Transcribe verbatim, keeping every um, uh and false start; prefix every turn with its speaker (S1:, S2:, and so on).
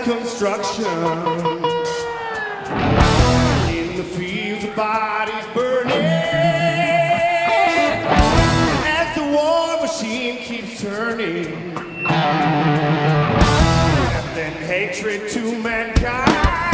S1: construction. In the fields of bodies burning, as the war machine keeps turning, and then hatred to mankind.